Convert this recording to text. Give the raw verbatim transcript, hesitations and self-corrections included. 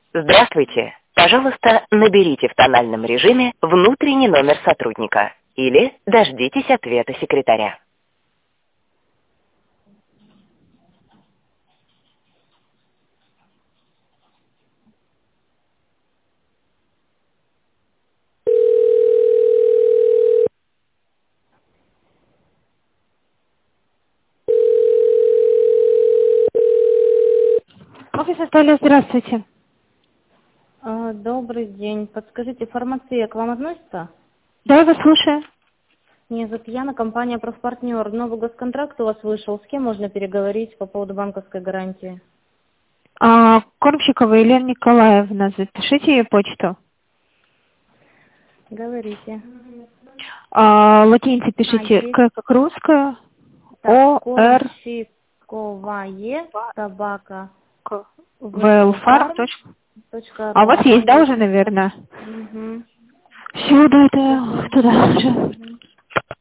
Здравствуйте. Пожалуйста, наберите в тональном режиме внутренний номер сотрудника или дождитесь ответа секретаря. Офис Анатолия, здравствуйте. А, Добрый день. Подскажите, фармация к вам относится? Да, я вас слушаю. Меня зовут Яна, компания «Профпартнер». Новый госконтракт у вас вышел. С кем можно переговорить по поводу банковской гарантии? А, Кормщикова Елена Николаевна, запишите ее почту. Говорите. А, латиница А, пишите есть. К как русская, О, Так, Р, Кормщиковае, собака, К, влфарм влфарм. точка А у ру. вас Ага, есть, да, есть. уже, наверное? Угу. Все, да, Сейчас это я... туда же.